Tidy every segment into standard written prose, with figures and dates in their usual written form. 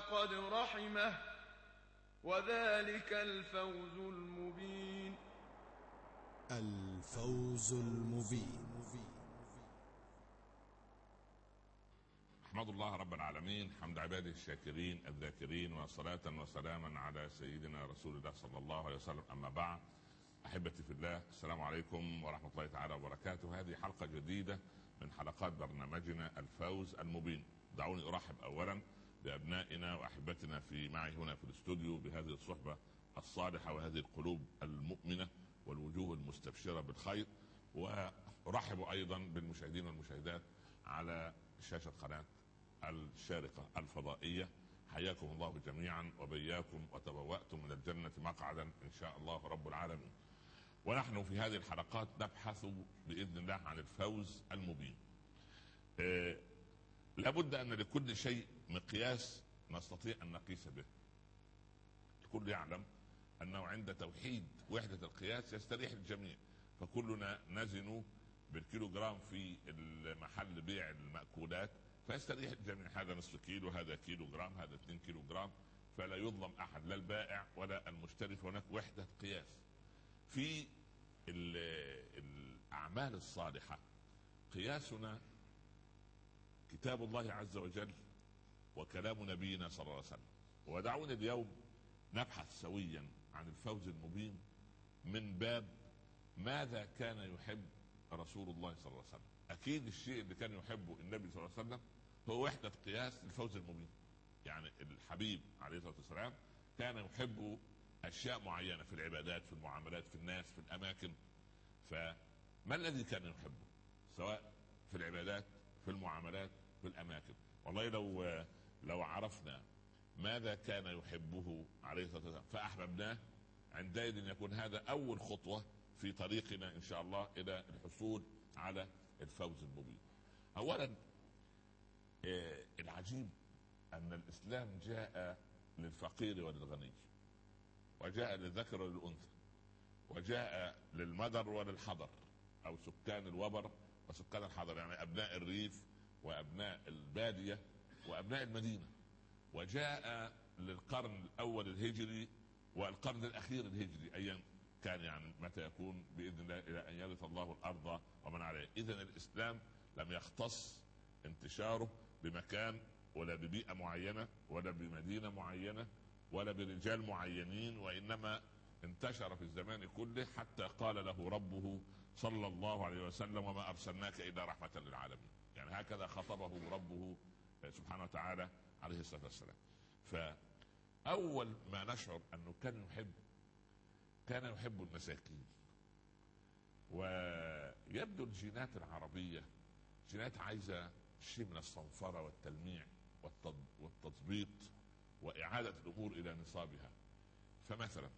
فقد رحمه وذلك الفوز المبين. الفوز المبين. احمد الله رب العالمين حمد عباده الشاكرين الذاكرين، وصلاة وسلاما على سيدنا رسول الله صلى الله عليه وسلم. اما بعد، احبتي في الله، السلام عليكم ورحمة الله تعالى وبركاته. هذه حلقة جديدة من حلقات برنامجنا الفوز المبين. دعوني ارحب اولا بابنائنا واحبتنا في معي هنا في الاستوديو بهذه الصحبة الصالحة وهذه القلوب المؤمنة والوجوه المستبشرة بالخير، وارحب ايضا بالمشاهدين والمشاهدات على شاشة قناة الشارقة الفضائية. حياكم الله جميعا وبياكم، وتبوأتم من الجنة مقعدا إن شاء الله رب العالمين. ونحن في هذه الحلقات نبحث بإذن الله عن الفوز المبين. لابد أن لكل شيء مقياس نستطيع أن نقيس به. الكل يعلم أنه عند توحيد وحدة القياس يستريح الجميع، فكلنا نزن بالكيلو جرام في المحل بيع المأكولات فيستريح الجميع، هذا نصف كيلو، هذا كيلو جرام، هذا 2 كيلو جرام، فلا يظلم أحد، لا البائع ولا المشتري. هناك وحدة قياس. في الأعمال الصالحة قياسنا كتاب الله عز وجل وكلام نبينا صلى الله عليه وسلم. ودعونا اليوم نبحث سويا عن الفوز المبين من باب ماذا كان يحب رسول الله صلى الله عليه وسلم. اكيد الشيء اللي كان يحبه النبي صلى الله عليه وسلم هو وحدة قياس الفوز المبين. يعني الحبيب عليه الصلاة والسلام كان يحب اشياء معينة في العبادات، في المعاملات، في الناس، في الاماكن. فما الذي كان يحبه سواء في العبادات، في المعاملات، في الاماكن؟ والله لو عرفنا ماذا كان يحبه عليه الصلاة والسلام فاحببناه، عندئذ يكون هذا اول خطوة في طريقنا إن شاء الله إلى الحصول على الفوز المبين. أولا، العجيب أن الإسلام جاء للفقير وللغني، وجاء للذكر وللأنثى، وجاء للمدر وللحضر، أو سكان الوبر وسكان الحضر، يعني أبناء الريف وأبناء البادية وأبناء المدينة. وجاء للقرن الأول الهجري والقرن الأخير الهجري أيام كان، يعني متى يكون بإذن الله إلى أن يرث الله الأرض ومن عليها. إذن الإسلام لم يختص انتشاره بمكان ولا ببيئة معينة ولا بمدينة معينة ولا برجال معينين، وإنما انتشر في الزمان كله، حتى قال له ربه صلى الله عليه وسلم: وما أرسلناك إلا رحمة للعالمين. يعني هكذا خطبه ربه سبحانه وتعالى عليه الصلاة والسلام. فأول ما نشعر أنه كان يحب المساكين. ويبدو الجينات العربية جينات عايزة شيء من الصنفرة والتلميع والتضبيط وإعادة الأمور إلى نصابها. فمثلا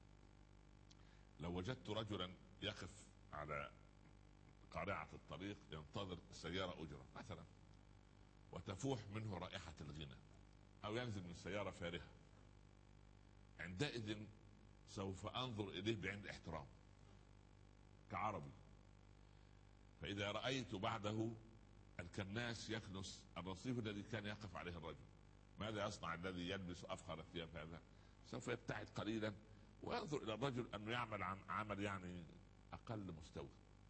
لو وجدت رجلا يقف على قارعة الطريق ينتظر سيارة أجرة مثلا، وتفوح منه رائحة الغنى، أو ينزل من سيارة فارهة، عندئذ سوف أنظر إليه بعين احترام كعربي. فإذا رأيت بعده الكناس يكنس الرصيف الذي كان يقف عليه الرجل، ماذا يصنع الذي يلبس أفخر الثياب هذا؟ سوف يبتعد قليلا وينظر إلى الرجل أنه يعمل عن عمل يعني أقل مستوى.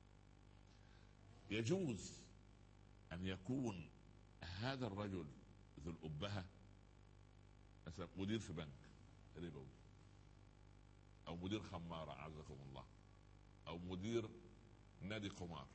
يجوز أن يكون هذا الرجل ذو الأبهة مثلا مدير في بنك ربوي، او مدير خمارة اعزكم الله، او مدير نادي قمار.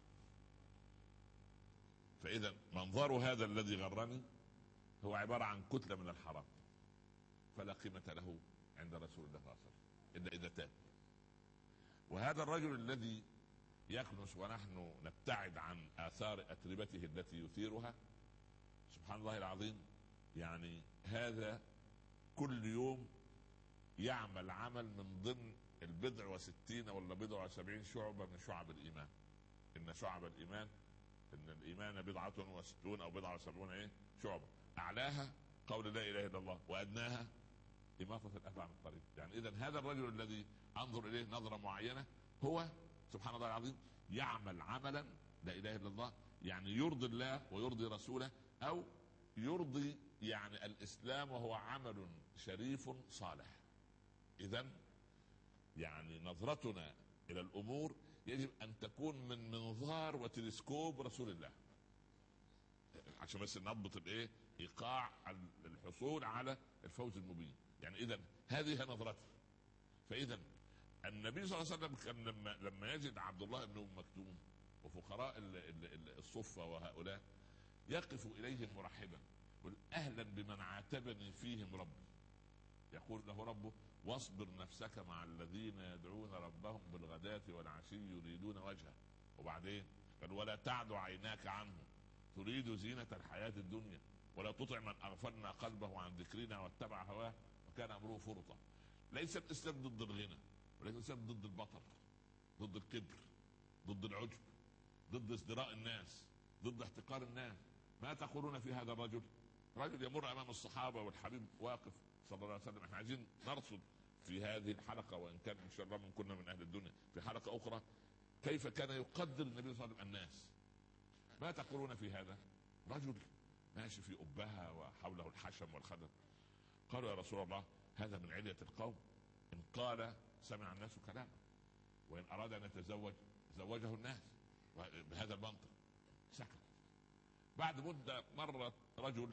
فاذا منظر هذا الذي غرني هو عبارة عن كتلة من الحرام، فلا قيمة له عند رسول الله صلى الله عليه وسلم الا اذا تاب. وهذا الرجل الذي يكنس ونحن نبتعد عن آثار أتربته التي يثيرها، سبحان الله العظيم، يعني هذا كل يوم يعمل عمل من ضمن 60 ولا 70 شعبة من شعب الإيمان. إن شعب الإيمان، إن الإيمان 60 أو 70 شعبة، أعلاها قول لا إله إلا الله، وأدناها إماطة الأذى عن الطريق. يعني إذن هذا الرجل الذي أنظر إليه نظرة معينة هو سبحان الله العظيم يعمل عملا لا إله إلا الله، يعني يرضي الله ويرضي رسوله، أو يرضي يعني الإسلام وهو عمل شريف صالح. إذن يعني نظرتنا إلى الأمور يجب أن تكون من منظار وتلسكوب رسول الله، عشان بس نضبط الايه، ايقاع الحصول على الفوز المبين. يعني اذا هذه نظرته. فاذا النبي صلى الله عليه وسلم كان لما يجد عبد الله بن ام مكتوم وفقراء الصفه وهؤلاء، يقف اليهم مرحبا، يقول اهلا بمن عاتبني فيهم ربي. يقول له ربه واصبر نفسك مع الذين يدعون ربهم بالغداة والعشي يريدون وجهه. وبعدين قال ولا تعد عيناك عنهم تريد زينة الحياة الدنيا ولا تطع من أغفلنا قلبه عن ذكرنا واتبع هواه وكان أمره فرطا. ليس الإسلام ضد الغنى، وليس الإسلام ضد البطر، ضد الكبر، ضد العجب، ضد ازدراء الناس، ضد احتقار الناس. ما تقولون في هذا الرجل؟ رجل يمر أمام الصحابة والحبيب واقف صلى الله عليه وسلم. احنا عايزين نرصد في هذه الحلقة، وإن كان إن شاء الله من كنا من أهل الدنيا في حلقة أخرى، كيف كان يقدر النبي صلى الله عليه وسلم الناس. ما تقولون في هذا؟ رجل ماشي في أبها وحوله الحشم والخدم. قالوا يا رسول الله هذا من علية القوم، إن قال سمع الناس كلامه، وإن أراد أن يتزوج زوجه الناس، بهذا المنطق. سكت. بعد مدة مرت رجل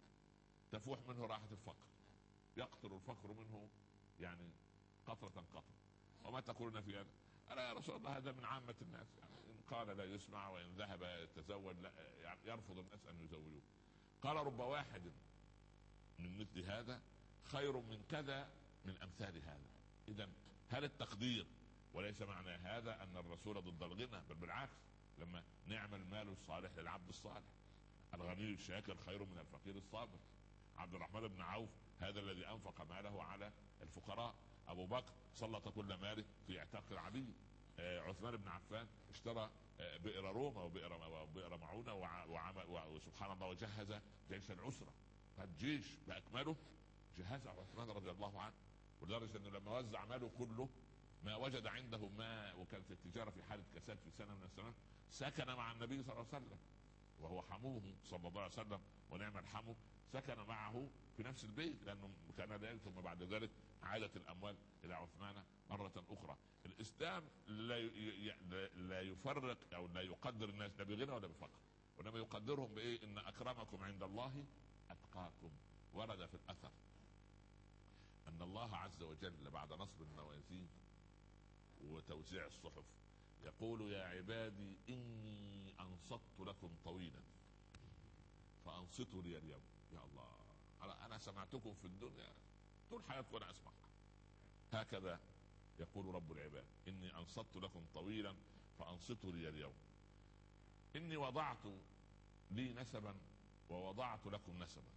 تفوح منه راحة الفقر، يقطر الفقر منه يعني قطرة قطرة. وما تقولون في هذا؟ أنا يا رسول الله هذا من عامة الناس، يعني إن قال لا يسمع، وإن ذهب يتزوج لا، يعني يرفض الناس أن يزوجوه. قال رب واحد من مثل هذا خير من كذا من أمثال هذا. إذن هل التقدير، وليس معنى هذا أن الرسول ضد الغنى، بل بالعكس، لما نعم المال الصالح للعبد الصالح. الغني الشاكر خير من الفقير الصابر. عبد الرحمن بن عوف هذا الذي أنفق ماله على الفقراء. أبو بكر سلط كل ماله في اعتاق العبيد. عثمان بن عفان اشترى بئر روما وبئر معونة وسبحان الله وجهز جيش العسرة. فالجيش بأكمله جهز عثمان رضي الله عنه، ولدرجة أنه لما وزع ماله كله ما وجد عنده ماء، وكانت التجارة في حالة كساد في سنة من السنوات، سكن مع النبي صلى الله عليه وسلم وهو حموه صلى الله عليه وسلم، ونعم الحمو، سكن معه في نفس البيت لأنه كان لا. ثم بعد ذلك عادت الأموال إلى عثمان مرة أخرى. الإسلام لا يفرق أو لا يقدر الناس لا بغنى ولا بفقر، وإنما يقدرهم بإيه؟ إن أكرمكم عند الله أتقاكم. ورد في الأثر أن الله عز وجل بعد نصب الموازين وتوزيع الصحف يقول يا عبادي إني أنصت لكم طويلا فأنصتوا لي اليوم. يا الله، أنا سمعتكم في الدنيا طول حياتكم وأنا أسمع. هكذا يقول رب العباد إني أنصت لكم طويلا فأنصتوا لي اليوم. إني وضعت لي نسبا ووضعت لكم نسبا.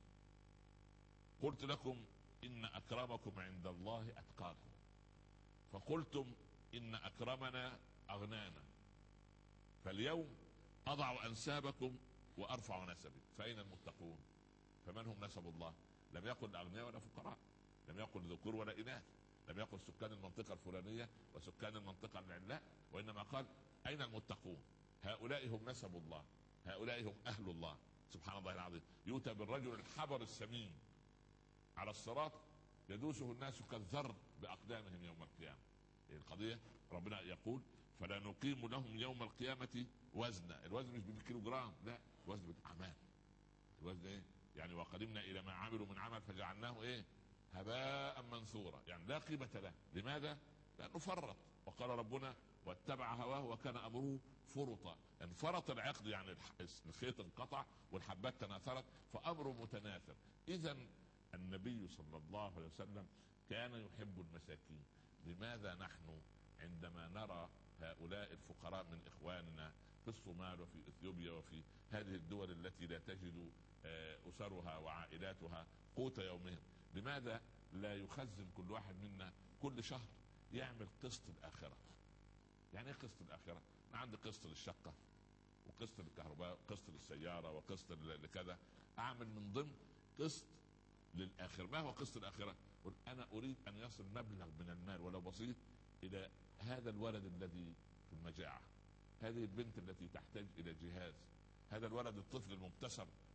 قلت لكم إن أكرمكم عند الله أتقاكم، فقلتم إن أكرمنا أغنانا، فاليوم أضع أنسابكم وأرفع نسبي. فأين المتقون؟ فمن هم نسب الله؟ لم يقل أغنياء ولا فقراء، لم يقل ذكور ولا إناث، لم يقل سكان المنطقة الفلانية وسكان المنطقة العلاء، وإنما قال أين المتقون؟ هؤلاء هم نسب الله، هؤلاء هم أهل الله. سبحان الله العظيم. يؤتى بالرجل الحبر السمين على الصراط يدوسه الناس كالذر بأقدامهم يوم القيامة. القضية ربنا يقول فلا نقيم لهم يوم القيامة وزنا. الوزن مش بالكيلو جرام، لا، وزن بالأعمال. الوزن ايه؟ يعني وقدمنا إلى ما عملوا من عمل فجعلناه ايه؟ هباء منثورا. يعني لا قيمة له. لماذا؟ لأنه فرط. وقال ربنا واتبع هواه وكان أمره فرطا. انفرط العقد، يعني الخيط انقطع والحبات تناثرت، فأمره متناثر. إذا النبي صلى الله عليه وسلم كان يحب المساكين. لماذا نحن عندما نرى هؤلاء الفقراء من إخواننا في الصومال وفي إثيوبيا وفي هذه الدول التي لا تجد أسرها وعائلاتها قوت يومهم، لماذا لا يخزن كل واحد منا كل شهر يعمل قسط الآخرة؟ يعني ايه قسط الآخرة؟ أنا عندي قسط للشقة وقسط للكهرباء وقسط للسيارة وقسط لكذا، أعمل من ضمن قسط للآخرة. ما هو قسط الآخرة؟ أنا أريد أن يصل مبلغ من المال ولو بسيط إلى هذا الولد الذي في المجاعة، هذه البنت التي تحتاج إلى جهاز، هذا الولد الطفل المبتسم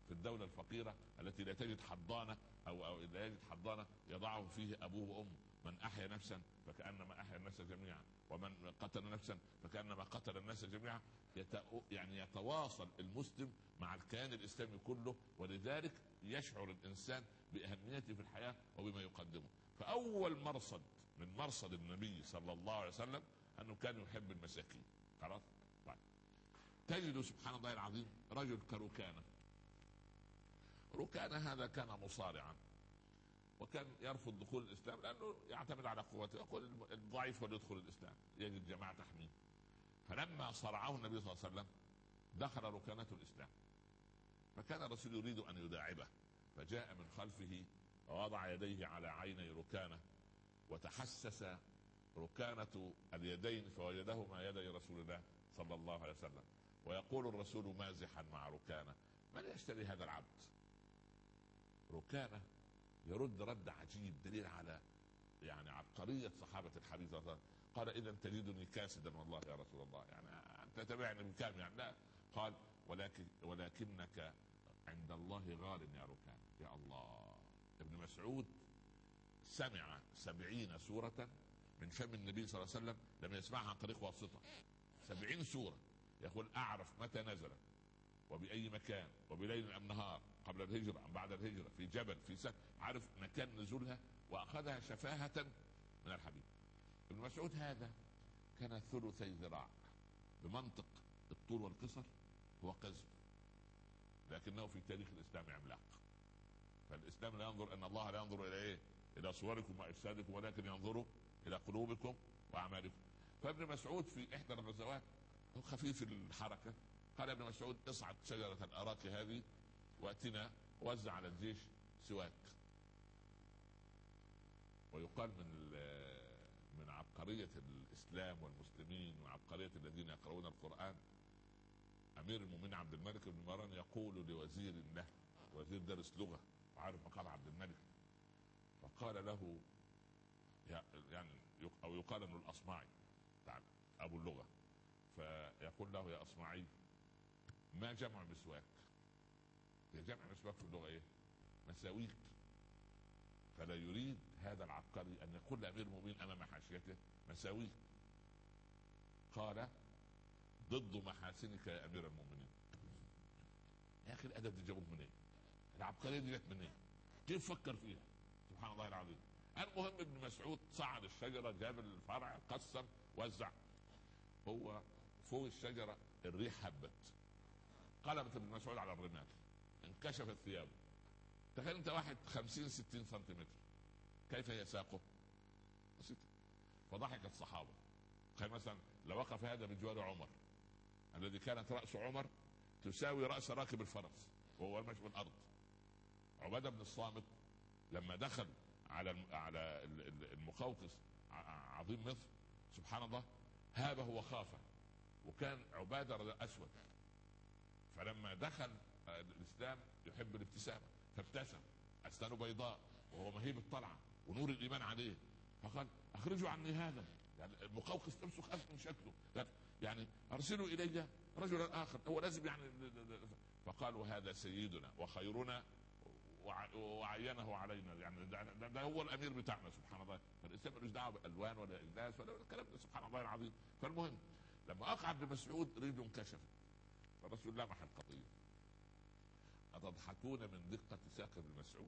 في الدولة الفقيرة التي لا تجد حضانة أو لا يجد حضانة يضعه فيه أبوه وأمه. من أحيا نفسا فكأنما أحيا الناس جميعا، ومن قتل نفسا فكأنما قتل الناس جميعا. يعني يتواصل المسلم مع الكيان الإسلامي كله، ولذلك يشعر الإنسان بأهميته في الحياة وبما يقدمه. فأول مرصد من مرصد النبي صلى الله عليه وسلم أنه كان يحب المساكين. خلاص. طيب. تجد سبحان الله العظيم رجل كركانة. ركانة هذا كان مصارعا، وكان يرفض دخول الإسلام لأنه يعتمد على قوته، يقول الضعيف هو يدخل الإسلام، يجد جماعة تحميه. فلما صرعه النبي صلى الله عليه وسلم دخل ركانة الإسلام، فكان الرسول يريد أن يداعبه، فجاء من خلفه ووضع يديه على عيني ركانة، وتحسس ركانة اليدين فوجدهما يدي رسول الله صلى الله عليه وسلم. ويقول الرسول مازحا مع ركانة: من يشتري هذا العبد؟ ركانة يرد رد عجيب دليل على يعني عبقرية صحابة الحبيب صلى الله عليه وسلم. قال: إذا تجدني كاسدا والله يا رسول الله، يعني أنت تبعني بكام؟ يعني لا. قال: ولكنك عند الله غال يا ركان. يا الله. ابن مسعود سمع 70 سورة من فم النبي صلى الله عليه وسلم لم يسمعها عن طريق واسطة. 70 سورة. يقول: أعرف متى نزلت وبأي مكان وبليل أم نهار، قبل الهجرة أم بعد الهجرة، في جبل، في سهل، عارف مكان نزولها، وأخذها شفاهة من الحبيب. ابن مسعود هذا كان ثلثي ذراع، بمنطق الطول والقصر هو قزم، لكنه في تاريخ الإسلام عملاق. فالإسلام لا ينظر، أن الله لا ينظر إلى إيه؟ إلى صوركم وأجسادكم، ولكن ينظر إلى قلوبكم وأعمالكم. فابن مسعود في إحدى الغزوات هو خفيف الحركة، قال ابن مسعود: اصعد شجرة الأراك هذه وأتنا وزع على الجيش سواك. ويقال من عبقرية الإسلام والمسلمين وعبقرية الذين يقرؤون القرآن، أمير المؤمنين عبد الملك بن مروان يقول لوزير له، وزير درس لغة وعارف مقام عبد الملك، فقال له يعني أو يقال أنه الأصمعي تعالى أبو اللغة، فيقول له: يا أصمعي، ما جمع مسواك؟ جمع مسواك في اللغة إيه؟ مساويك. فلا يريد هذا العبقري أن يقول لأمير المؤمنين أمام حاشيته: مساويك. قال: ضد محاسنك يا أمير المؤمنين. يا أخي الأدب دي جابوه منين؟ العبقرية دي جت منين؟ كيف فكر فيها؟ سبحان الله العظيم. المهم ابن مسعود صعد الشجرة، جاب الفرع، قسم، وزع. هو فوق الشجرة الريح هبت، قلبت ابن مسعود على الرمال، انكشفت ثيابه. تخيل انت واحد 50-60 سنتيمتر، كيف يساقه؟ بسيطة. فضحك الصحابة. تخيل مثلا لو وقف هذا بجوار عمر الذي كانت رأس عمر تساوي رأس راكب الفرس وهو ماشي بالأرض. عبادة بن الصامت لما دخل على المقوقس عظيم مصر، سبحان الله، هابه وخافه، وكان عبادة أسود، فلما دخل الإسلام يحب الابتسامة، فابتسم، أسنانه بيضاء وهو مهيب الطلعة ونور الإيمان عليه، فقال: أخرجوا عني هذا. يعني المقوقس نفسه خاف من شكله، يعني أرسلوا إلي رجلا آخر، هو لازم يعني. فقالوا: هذا سيدنا وخيرنا وعينه علينا، يعني ده هو الأمير بتاعنا. سبحان الله. فالإسلام ملوش دعوة بألوان ولا إجلاس ولا الكلام ده، سبحان الله العظيم. فالمهم لما أقعد بمسعود رجله انكشفت، فالرسول لمح القضية: أتضحكون من دقة ساق ابن مسعود؟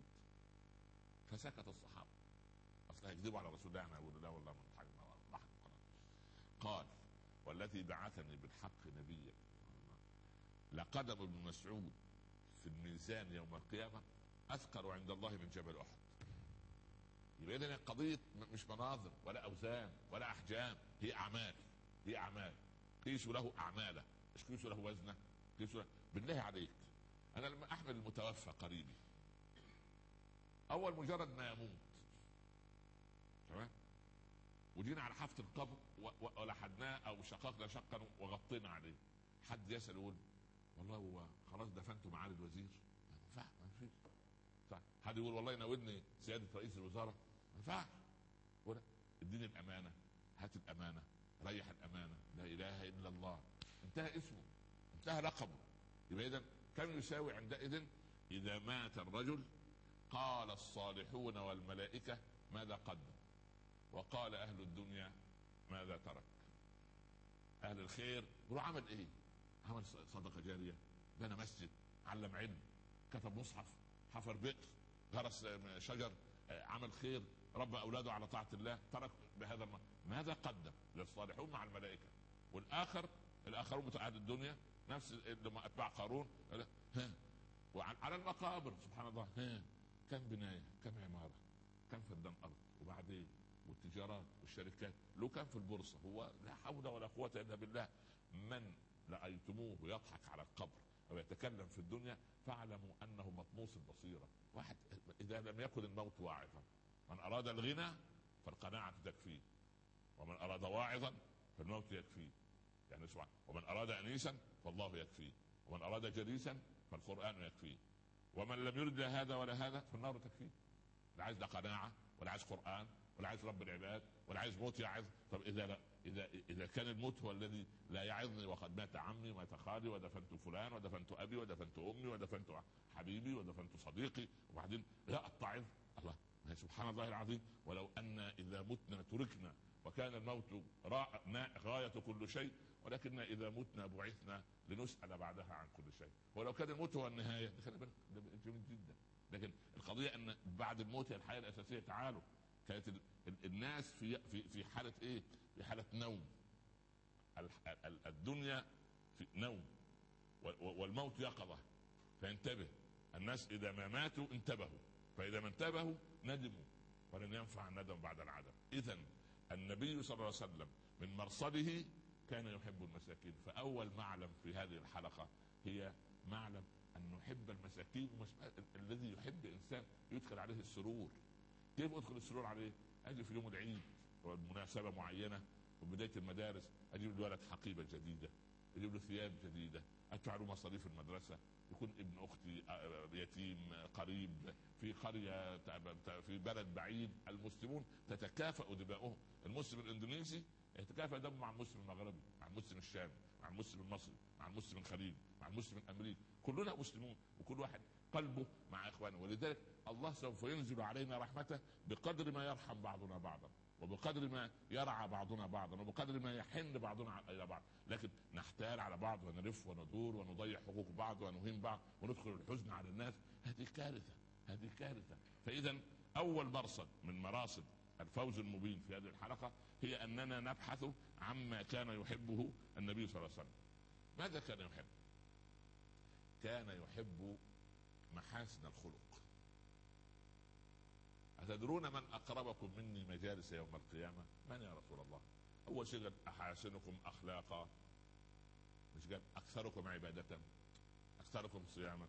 فسكت الصحابة، أصلا يكذبوا على رسول الله. أنا أقول: لا والله من ضحك. قال: والذي بعثني بالحق نبيا، لقدم ابن مسعود في الميزان يوم القيامة أثقل عند الله من جبل أحد. يبقى إذن القضية مش مناظر ولا أوزان ولا أحجام، هي أعمال. هي أعمال. قيسوا له أعماله، مش قيسوا له وزنه. قيسوا له. بالله عليك، أنا لما أحمل المتوفى قريبي، أول مجرد ما يموت، تمام، وجينا على حافة القبر ولحدناه أو شققنا شقا وغطينا عليه، حد يسأل يقول: والله هو خلاص دفنته معالي الوزير؟ ما ينفعش. ما فيش. حد يقول: والله ناولني سيادة رئيس الوزراء؟ ما ينفعش. ولا اديني الأمانة، هات الأمانة، ريح الأمانة، لا إله إلا الله، انتهى اسمه، انتهى لقبه. يبقى إذن كم يساوي عندئذ إذا مات الرجل قال الصالحون والملائكة ماذا قدم، وقال أهل الدنيا ماذا ترك. أهل الخير يقولوا عمل إيه؟ عمل صدقة جارية، بنى مسجد، علم علم، كتب مصحف، حفر بئر، غرس شجر، عمل خير، ربى أولاده على طاعة الله، ترك بهذا ماذا قدم للصالحون مع الملائكة. الآخرون بتوع أهل الدنيا نفس لما أتباع قارون، وعلى المقابر سبحان الله، كم بناية، كم عمارة، كم فدان أرض، وبعدين والتجارات والشركات له كم في البورصة. هو لا حول ولا قوة إلا بالله. من رأيتموه يضحك على القبر أو يتكلم في الدنيا فاعلموا أنه مطموس البصيرة. واحد إذا لم يكن الموت واعظا، من أراد الغنى فالقناعة تكفيه، ومن أراد واعظا فالموت يكفيه. يعني سبحان، ومن أراد أنيسا فالله يكفيه، ومن أراد جليسا فالقرآن يكفيه، ومن لم يرد هذا ولا هذا فالنار تكفيه. لا عايز لا قناعة ولا عايز قرآن ولا عايز رب العباد ولا عايز موت يعظ. طب إذا كان الموت هو الذي لا يعظني، وقد مات عمي ومات خالي ودفنت فلان ودفنت أبي ودفنت أمي ودفنت حبيبي ودفنت صديقي، وبعدين لا أتعظ. الله سبحان الله العظيم. ولو أن إذا متنا تركنا وكان الموت غاية كل شيء، ولكن إذا متنا بعثنا لنسأل بعدها عن كل شيء. ولو كان الموت هو النهاية خلي بالك جميل جدا، لكن القضية أن بعد الموت هي الحياة الأساسية. تعالوا، كانت الناس في حالة إيه؟ في حالة نوم. الدنيا في نوم والموت يقظة، فانتبه. الناس إذا ما ماتوا انتبهوا، فإذا ما انتبهوا ندموا، ولن ينفع الندم بعد العدم. إذن النبي صلى الله عليه وسلم من مرصده كان يحب المساكين. فأول معلم في هذه الحلقة هي معلم أن نحب المساكين. الذي يحب إنسان يدخل عليه السرور. كيف أدخل السرور عليه؟ أجي في يوم العيد ومناسبة معينة وبداية المدارس أجيب الولد حقيبة جديدة، أجيب له ثياب جديدة، أدفع له مصاريف المدرسة. يكون ابن أختي يتيم قريب في قرية في بلد بعيد، المسلمون تتكافأ دماؤهم. المسلم الإندونيسي يتكافأ دمه مع المسلم المغربي، مع المسلم الشامي، مع المسلم المصري، مع المسلم الخليجي، مع المسلم الأمريكي. كلنا مسلمون وكل واحد قلبه مع إخوانه. ولذلك الله سوف ينزل علينا رحمته بقدر ما يرحم بعضنا بعضا، وبقدر ما يرعى بعضنا بعضا، وبقدر ما يحن بعضنا الى بعض. لكن نحتال على بعض ونلف وندور ونضيع حقوق بعض ونهين بعض وندخل الحزن على الناس، هذه كارثة، هذه كارثة. فإذا أول مرصد من مراصد الفوز المبين في هذه الحلقة هي أننا نبحث عما كان يحبه النبي صلى الله عليه وسلم. ماذا كان يحب؟ كان يحب محاسن الخلق. أتدرون من أقربكم مني مجالس يوم القيامة؟ من يا رسول الله؟ أول شيء قال أحاسنكم أخلاقا، مش قال أكثركم عبادة، أكثركم صياما،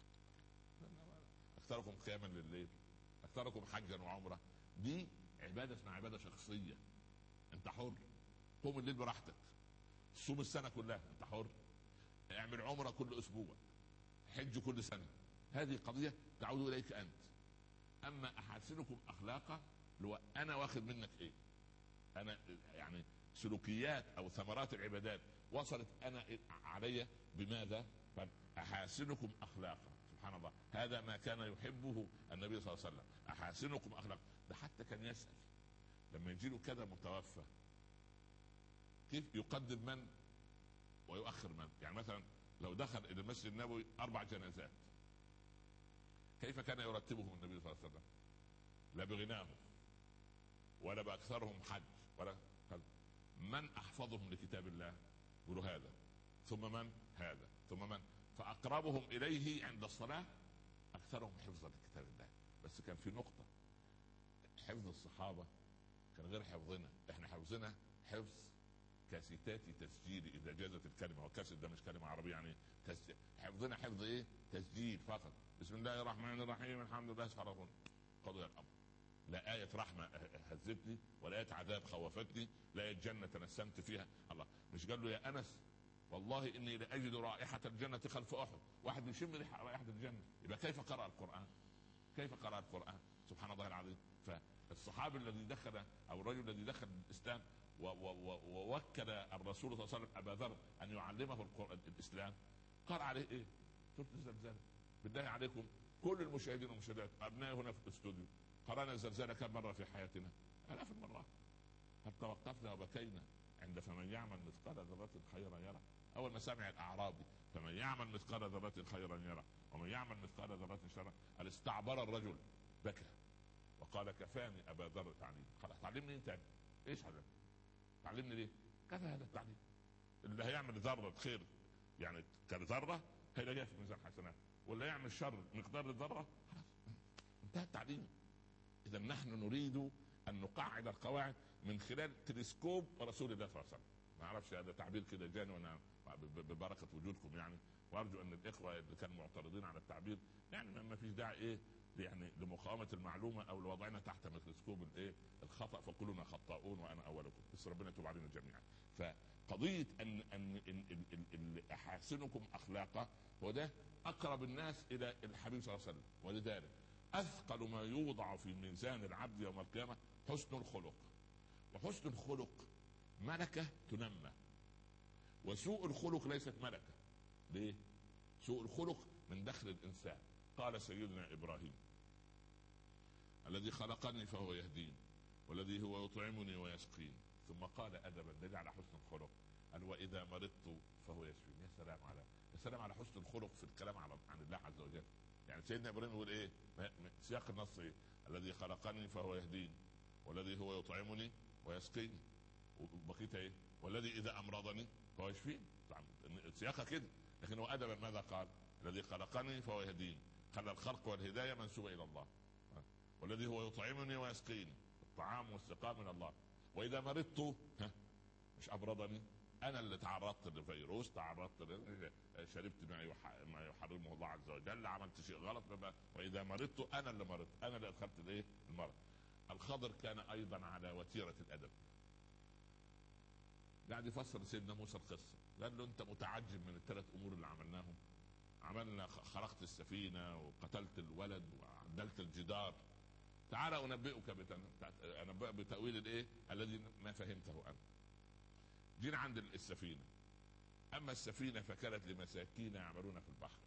أكثركم قياما لليل، أكثركم حجا وعمرة. دي عبادة اسمها عبادة شخصية، أنت حر. قوم الليل براحتك، صوم السنة كلها أنت حر، اعمل عمرة كل أسبوع، حج كل سنة، هذه قضية تعود إليك أنت. اما احاسنكم اخلاقا لو انا واخد منك ايه، انا يعني سلوكيات او ثمرات العبادات وصلت انا علي بماذا؟ فاحاسنكم اخلاقا. سبحان الله، هذا ما كان يحبه النبي صلى الله عليه وسلم، احاسنكم اخلاقا. ده حتى كان يسأل لما يجي له كذا متوفى كيف يقدم من ويؤخر من. يعني مثلا لو دخل الى المسجد النبوي 4 جنازات، كيف كان يرتبهم النبي صلى الله عليه وسلم؟ لا بغناهم ولا باكثرهم حج ولا قال من احفظهم لكتاب الله؟ يقولوا هذا، ثم من؟ هذا، ثم من؟ فاقربهم اليه عند الصلاه اكثرهم حفظا لكتاب الله. بس كان في نقطه، حفظ الصحابه كان غير حفظنا. احنا حفظنا حفظ كاسيتات تسجيل اذا جازت الكلمه، والكاسيت ده مش كلمه عربيه يعني تسجيل. حفظنا حفظ ايه؟ تسجيل فقط. بسم الله الرحمن الرحيم الحمد لله صرفون قضي الامر. لا آية رحمة هزتني ولا آية عذاب خوفتني، لا آية جنة تنسمت فيها. الله مش قال له يا أنس والله إني لأجد رائحة الجنة خلف أحد، واحد بيشم رائحة الجنة، يبقى كيف قرأ القرآن؟ كيف قرأ القرآن؟ سبحان الله العظيم. فالصحابي الذي دخل أو الرجل الذي دخل الإسلام ووكل الرسول صلى الله عليه وسلم أبا ذر أن يعلمه الإسلام، قرأ عليه إيه؟ سورة الزلزال. بالله عليكم كل المشاهدين والمشاهدات ابنائي هنا في الاستوديو قرانا الزلزال كم مره في حياتنا؟ آلاف المرات. هل توقفنا وبكينا عند فمن يعمل مثقال ذرة خيرا يرى؟ اول ما سمع الاعرابي فمن يعمل مثقال ذرة خيرا يرى ومن يعمل مثقال ذرة شرا استعبر الرجل بكى وقال كفاني ابا ذر تعليم. خلاص تعلمني انت تاني؟ ايش هذا؟ تعلمني ليه؟ كفى هذا التعليم. اللي هيعمل ذره خير يعني كذره هيلاقيها في ميزان حسنات، واللي يعمل شر مقدار الذره خلاص انتهى التعليم. اذا نحن نريد ان نقعد القواعد من خلال تلسكوب رسول الله صلى الله عليه وسلم. ما اعرفش هذا تعبير كده جاني وانا ببركه وجودكم يعني، وارجو ان الاخوه اللي كانوا معترضين على التعبير يعني ما فيش داعي يعني لمقاومه المعلومه او لوضعنا تحت ميكروسكوب الخطا، فكلنا خطاؤون وانا اولكم، بس ربنا يتوب علينا جميعا. فقضيه ان احاسنكم اخلاقا وده اقرب الناس الى الحبيب صلى الله عليه وسلم، ولذلك اثقل ما يوضع في ميزان العبد يوم القيامه حسن الخلق. وحسن الخلق ملكه تنمى، وسوء الخلق ليست ملكه. ليه؟ سوء الخلق من داخل الانسان. قال سيدنا ابراهيم الذي خلقني فهو يهدين والذي هو يطعمني ويسقين، ثم قال ادبا دل على حسن الخلق قال واذا مرضت فهو يشفين. يا سلام على حسن الخلق في الكلام عن الله عز وجل. يعني سيدنا ابراهيم يقول ايه؟ سياق النص ايه؟ الذي خلقني فهو يهدين والذي هو يطعمني ويسقيني، وبقيت ايه؟ والذي اذا امرضني فهو يشفين. سياقها كده، لكن هو ادبا ماذا قال؟ الذي خلقني فهو يهدين، خلى الخلق والهدايه منسوبه الى الله. والذي هو يطعمني ويسقيني، الطعام والسقاء من الله. واذا مرضت مش امرضني، انا اللي تعرضت لفيروس، شربت ما يحرمه الله عز وجل، عملت شيء غلط، واذا مرضت انا اللي مرضت، انا اللي ادخلت المرض. الخضر كان ايضا على وتيره الادب، قاعد يفسر سيدنا موسى القصه، قال له انت متعجب من الثلاث امور اللي عملناهم؟ عملنا خلقت السفينه وقتلت الولد وعدلت الجدار، تعال انبئك بتاويل الذي ما فهمته انت. جينا عند السفينه، اما السفينه فكانت لمساكين يعملون في البحر،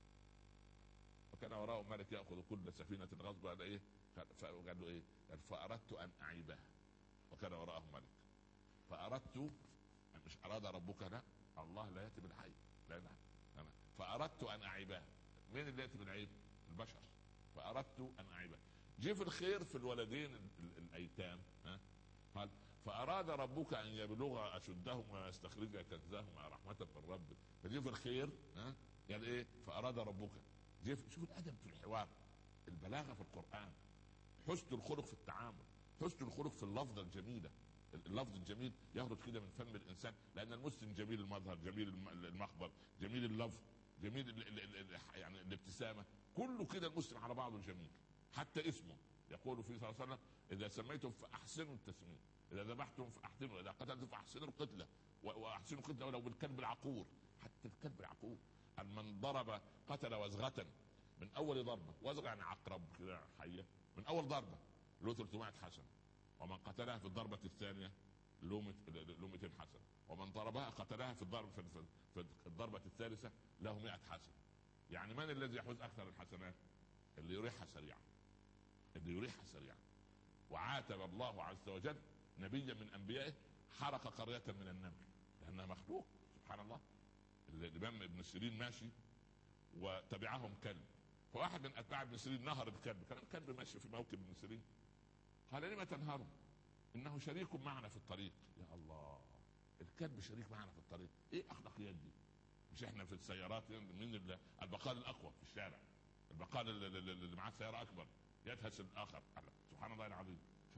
وكان وراءه ملك ياخذ كل سفينه غصبا. قال له ايه؟ قال فاردت ان اعيبها، وكان وراءه ملك. فاردت، مش اراد ربك، لا الله لا ياتي بالعيب، لا أنا فاردت ان اعيبها. مين اللي ياتي بالعيب؟ البشر. فاردت ان اعيبها. جه في الخير في الولدين الايتام، قال فاراد ربك ان يبلغ اشدهم ويستخرج كنزهما رحمه من ربك. فجه في الخير يعني ايه؟ فاراد ربك. شوف الادب في الحوار، البلاغه في القران، حسن الخلق في التعامل، حسن الخلق في اللفظه الجميله. اللفظ الجميل يخرج كده من فم الانسان، لان المسلم جميل المظهر، جميل المخبر، جميل اللفظ، جميل يعني الابتسامه، كله كده المسلم على بعضه جميل. حتى اسمه يقول فيه صلى الله عليه وسلم اذا سميتم فاحسنوا التسميه، اذا ذبحتم فاحسنوا، اذا قتلتم فاحسنوا القتله، واحسنوا القتله ولو بالكلب العقور. حتى الكلب العقور، من ضرب قتل وزغه من اول ضربه، وزغه يعني عقرب كده حيه، من اول ضربه له 300 حسنه، ومن قتلها في الضربه الثانيه له 200 حسنه، ومن ضربها قتلها في الضربه الثالثه له 100 حسنه. يعني من الذي يحوز اكثر الحسنات؟ اللي يريحها سريعا، اللي يريحها سريعا. وعاتب الله عز وجل نبيا من انبيائه حرق قريه من النمل لانها مخلوق. سبحان الله. الامام ابن سيرين ماشي وتبعهم كلب، فواحد من اتباع ابن سيرين نهر الكلب، كان الكلب ماشي في موكب ابن سيرين، قال لما تنهره؟ انه شريك معنا في الطريق. يا الله، الكلب شريك معنا في الطريق، ايه اخلاقيات دي؟ مش احنا في السيارات من البقال الاقوى في الشارع، البقال اللي معاه سياره اكبر يدهس الاخر. سبحان الله العظيم.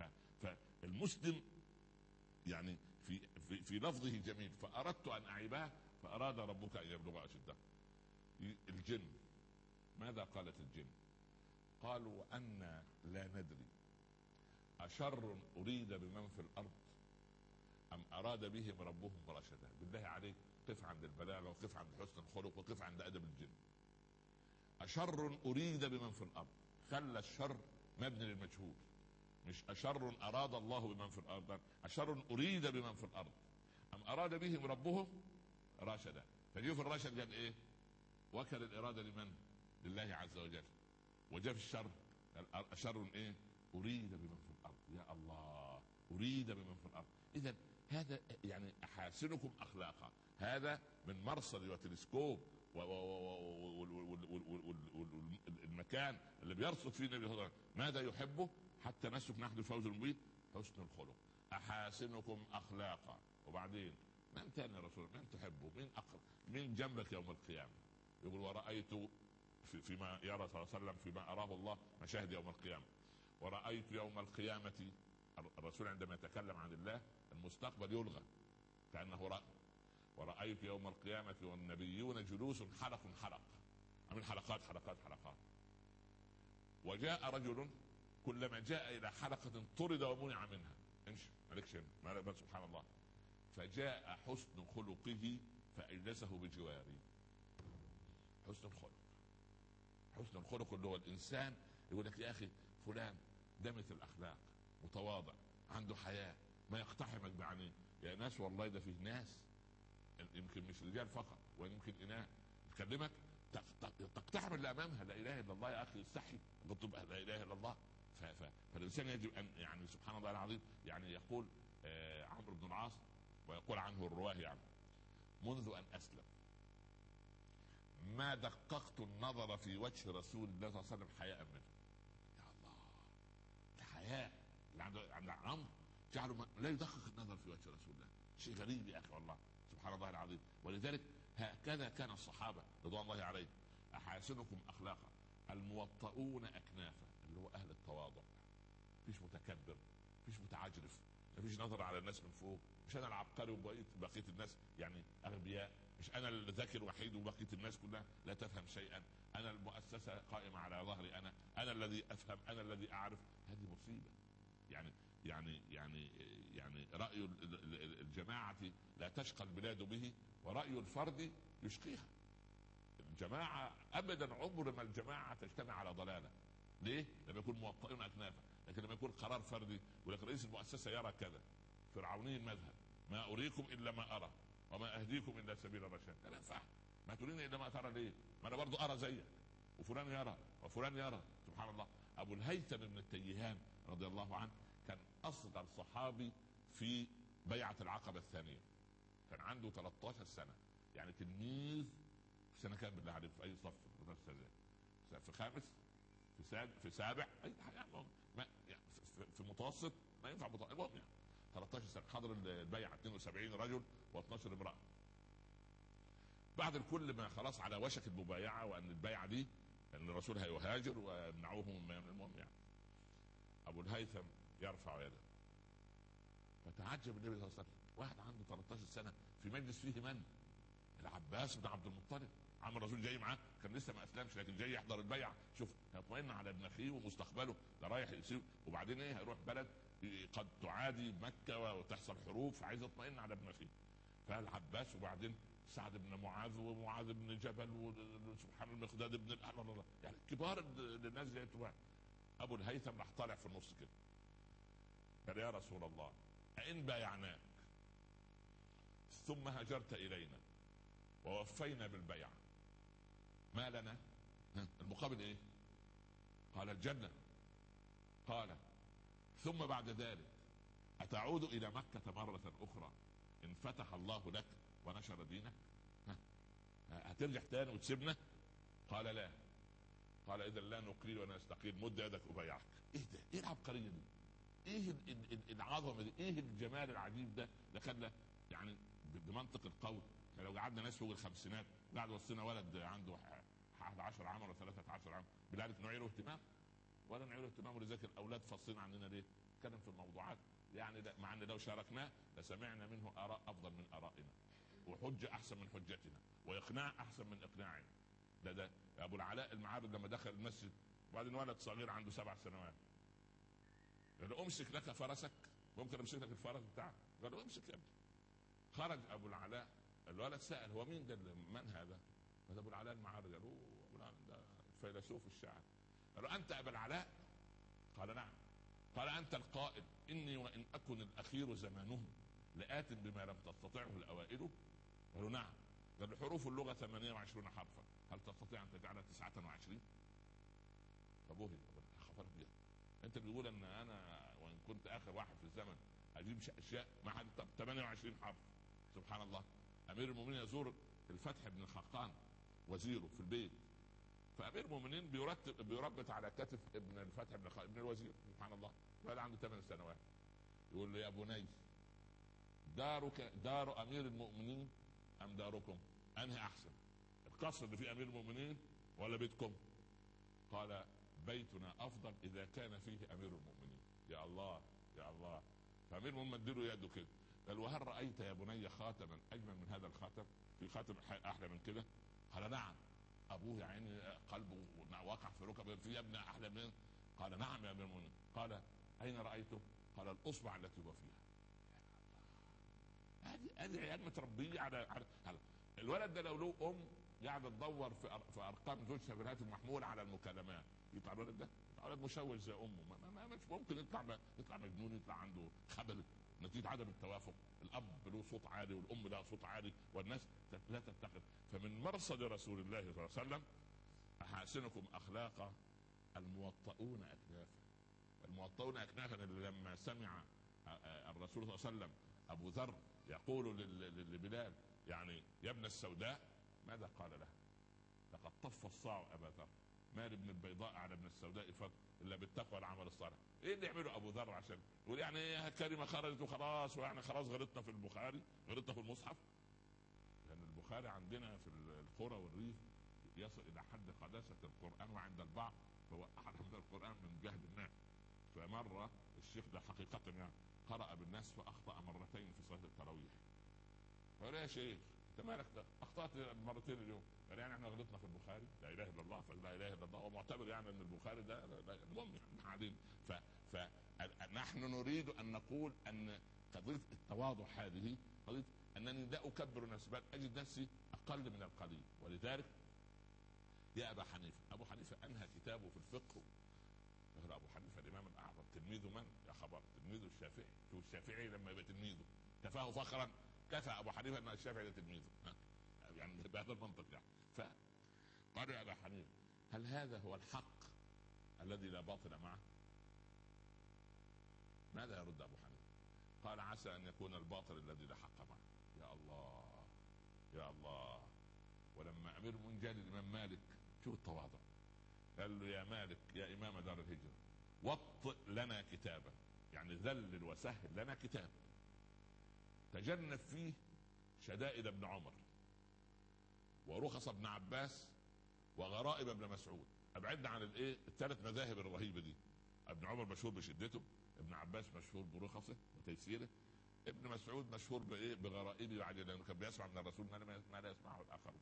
فالمسلم يعني في لفظه جميل. فاردت ان اعيبها فاراد ربك ان يبلغ اشده. الجن ماذا قالت الجن؟ قالوا أن لا ندري أشر أريد بمن في الأرض أم أراد بهم ربهم رشدا. بالله عليك قف عند البلاغة، وقف عند حسن الخلق، وقف عند أدب الجن. أشر أريد بمن في الأرض، خلى الشر مبني للمجهول، مش أشر أراد الله بمن في الأرض، أشر أريد بمن في الأرض أم أراد بهم ربهم رشدا. فجيء في الرشد قال إيه؟ وكل الإرادة لمن؟ لله عز وجل. وجاء في الشر شر ايه؟ اريد بمن في الارض. يا الله، اريد بمن في الارض. اذا هذا يعني احاسنكم اخلاقا، هذا من مرصد وتلسكوب والمكان اللي بيرصد فيه النبي صلى الله عليه وسلم ماذا يحبه حتى نسلك نحن الفوز المبين. حسن الخلق، احاسنكم اخلاقا. وبعدين من تاني يا رسول الله؟ من تحبه؟ من اقرب؟ من جنبك يوم القيامه؟ يقول ورأيت فيما يرى صلى الله عليه وسلم فيما أراه الله مشاهد يوم القيامة. ورأيت يوم القيامة، الرسول عندما يتكلم عن الله المستقبل يلغى كأنه رأى. ورأيت يوم القيامة والنبيون جلوس حلق حلق، من حلقات حلقات حلقات. وجاء رجل كلما جاء إلى حلقة طرد ومنع منها، امشي مالكش هنا، سبحان الله. فجاء حسن خلقه فأجلسه بجواري. حسن الخلق، حسن الخلق اللي هو الانسان يقول لك يا اخي فلان دمت الاخلاق، متواضع، عنده حياه، ما يقتحمك بعينيه. يا ناس والله ده فيه ناس يمكن مش رجال فقط ويمكن اناث تكلمك تقتحم اللي امامها. لا اله الا الله يا اخي، استحي تبقى لا اله الا الله. فالانسان يجب ان يعني سبحان الله العظيم. يعني يقول عمرو بن العاص ويقول عنه الرواه يعني منذ ان اسلم ما دققت النظر في وجه رسول الله صلى الله عليه وسلم حياء منه. يا الله، الحياء اللي عند عمرو جعله لا يدقق النظر في وجه رسول الله. شيء غريب يا اخي والله، سبحان الله العظيم. ولذلك هكذا كان الصحابه رضوان الله عليهم. احاسنكم اخلاقا الموطؤون اكنافا، اللي هو اهل التواضع. مفيش متكبر، مفيش متعجرف، مفيش نظر على الناس من فوق. مش انا العبقري وبقيه الناس يعني اغبياء، مش انا الذكي الوحيد وبقيه الناس كلها لا تفهم شيئا. انا المؤسسه قائمه على ظهري، انا الذي افهم، انا الذي اعرف. هذه مصيبه. يعني راي الجماعه لا تشقى البلاد به، وراي الفرد يشقيها. الجماعه ابدا عمر ما الجماعه تجتمع على ضلاله. ليه؟ لما يكون موطئون اكنافا. لكن لما يكون قرار فردي، ولكن رئيس المؤسسه يرى كذا، فرعوني المذهب، ما اريكم الا ما ارى وما اهديكم الا سبيل الرشاد. لا ينفع، ما تريني الا ما ترى. ليه؟ ما انا برضو ارى زيك، وفلان يرى وفلان يرى. سبحان الله. ابو الهيثم بن التيهان رضي الله عنه كان اصغر صحابي في بيعه العقبه الثانيه، كان عنده 13 سنه. يعني تلميذ في سنه كام بالله عليك؟ في اي صف؟ في خامس، في سابع، اي يعني في متوسط ما ينفع. المهم يعني 13 سنه حضر البيعه 72 رجل و12 امراه. بعد الكل ما خلاص على وشك المبايعه وان البيعه دي ان الرسول هيهاجر ويمنعوه من المهم يعني. ابو الهيثم يرفع يده، فتعجب النبي صلى الله عليه وسلم. واحد عنده 13 سنه في مجلس فيه من؟ العباس بن عبد المطلب. عم الرسول جاي معاه، كان لسه ما اسلمش لكن جاي يحضر البيعه. شوف يطمئن على ابن اخيه ومستقبله، ده رايح يسيب وبعدين ايه؟ هيروح بلد قد تعادي مكه وتحصل حروب، فعايز يطمئن على ابن اخيه. فالعباس وبعدين سعد بن معاذ ومعاذ بن جبل وسبحان المقداد بن الله، يعني كبار الناس جايتوا. ابو الهيثم راح طالع في النص كده، قال يا رسول الله أئن بايعناك ثم هاجرت الينا ووفينا بالبيعه ما لنا؟ المقابل ايه؟ قال الجنه. قال ثم بعد ذلك اتعود الى مكه مره اخرى ان فتح الله لك ونشر دينك؟ هترجع تاني وتسيبنا؟ قال لا. قال اذا لا نقيل ولا نستقيل، مد يدك ابايعك. ايه ده؟ ايه العبقريه دي؟ ايه العظمه دي؟ ايه الجمال العجيب ده؟ ده خلى يعني بمنطق القول لو قعدنا ناس فوق الخمسينات قاعد وسطنا ولد عنده 11 عام ولا 13 عام، بالله نعيره اهتمام؟ ولا نعيره اهتمام. ولذلك الاولاد فاصلين عننا ليه؟ نتكلم في الموضوعات يعني مع ان لو شاركناه لسمعنا منه اراء افضل من ارائنا، وحجه احسن من حجتنا، واقناع احسن من اقناعنا. ده ابو العلاء المعارض لما دخل المسجد وبعدين ولد صغير عنده 7 سنوات قال له امسك لك فرسك، ممكن امسك لك الفرس بتاعك؟ قال له امسك يا ابني. خرج ابو العلاء، الولد سال هو مين ده؟ من هذا؟ قال ابو العلاء المعارض. قال له ابو العلاء ده فيلسوف الشاعر. قال له انت ابو العلاء؟ قال نعم. قال انت القائل اني وان اكن الاخير زمانهم لآت بما لم تستطعه الاوائل؟ قالوا نعم. قال حروف اللغه 28 حرفا، هل تستطيع ان تجعلها 29؟ فبهي خفرت بها. انت بتقول ان انا وان كنت اخر واحد في الزمن اجيب اشياء ما حد. 28 حرف، سبحان الله. امير المؤمنين يزور الفتح بن الخقان وزيره في البيت، فامير المؤمنين بيربط على كتف ابن الفتح بن ابن الوزير، سبحان الله، هذا عنده 8 سنوات. يقول له يا بني، دارك دار امير المؤمنين ام داركم؟ انهي احسن، القصر اللي فيه امير المؤمنين ولا بيتكم؟ قال بيتنا افضل اذا كان فيه امير المؤمنين. يا الله يا الله. فامير المؤمنين اديله يده كده، قال وهل رايت يا بني خاتما اجمل من هذا الخاتم؟ في خاتم احلى من كده؟ قال نعم. ابوه يا عيني قلبه وقع في ركبه، في ابن احلى من؟ قال نعم يا امير المؤمنين. قال اين رايته؟ قال الاصبع التي هو فيها. هذه عيال متربيه على الولد ده. لو له قاعده تدور في ارقام زوجها في الهاتف المحمول على المكالمات، يطلع الولد ده ولد مشوش زي امه. مش ممكن يطلع مجنون، يطلع عنده خبل نتيجه عدم التوافق. الاب له صوت عالي والام لها صوت عالي والناس لا تتخذ. فمن مرصد رسول الله صلى الله عليه وسلم احاسنكم اخلاقا الموطؤون اكنافا. الموطؤون اكنافا اللي لما سمع الرسول صلى الله عليه وسلم ابو ذر يقول لبلال يعني يا ابن السوداء، ماذا قال له؟ لقد طف الصاع ابا ذر، مال ابن البيضاء على ابن السوداء فضل الا بالتقوى والعمل الصالح. ايه اللي يعمله ابو ذر عشان يقول يعني كلمه خرجت وخلاص، ويعني خلاص غلطنا في البخاري، غلطنا في المصحف؟ لان البخاري عندنا في القرى والريف يصل الى حد قداسه القران، وعند البعض هو احد من القران من جهد الناس. فمره الشيخ ده حقيقه يعني قرأ بالناس فاخطا مرتين في صلاه التراويح. فقال يا شيخ انت مالك اخطات مرتين اليوم؟ قال يعني احنا غلطنا في البخاري، لا اله الا الله، فلا اله الا الله، ومعتبر يعني ان البخاري ده المهم يعني فنحن نريد ان نقول ان قضيه التواضع هذه قضيه انني لا اكبر نفسي بل اجد نفسي اقل من القليل. ولذلك يا ابا حنيفه، ابو حنيفه انهى كتابه في الفقه. يقول ابو حنيفه الامام الاعظم، تلميذ من؟ يا خبر، تلميذ الشافعي. شوف الشافعي لما يبقى تلميذه كفاه فخرا، كفى ابو حنيفه ان الشافعي ده تلميذه، يعني بهذا المنطق يعني. فقال يا ابا حنيفه هل هذا هو الحق الذي لا باطل معه؟ ماذا يرد ابو حنيفه؟ قال عسى ان يكون الباطل الذي لا حق معه. يا الله يا الله. ولما امير المؤمنين جاء للامام مالك، شوف التواضع، قال له يا مالك يا امام دار الهجره وطئ لنا كتابا، يعني ذلل وسهل لنا كتاب تجنب فيه شدائد ابن عمر ورخص ابن عباس وغرائب ابن مسعود. ابعدنا عن الايه الثلاث مذاهب الرهيبه دي. ابن عمر مشهور بشدته، ابن عباس مشهور برخصه وتيسيره، ابن مسعود مشهور بايه بغرائبه، يعني لانه كان بيسمع من الرسول ما لا يسمعه الاخرون.